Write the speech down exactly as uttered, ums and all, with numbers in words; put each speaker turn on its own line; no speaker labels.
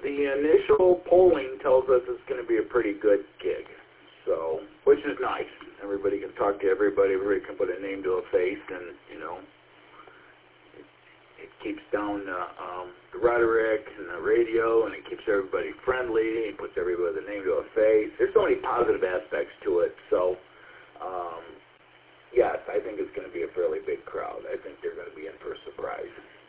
the initial polling tells us it's going to be a pretty good gig, so, which is nice. Everybody can talk to everybody, everybody can put a name to a face, and, you know, it, it keeps down uh, um, the rhetoric and the radio, and it keeps everybody friendly, it puts everybody with a name to a face. There's so many positive aspects to it, so, um, yes, I think it's going to be a fairly big crowd. I think they're going to be in for a surprise.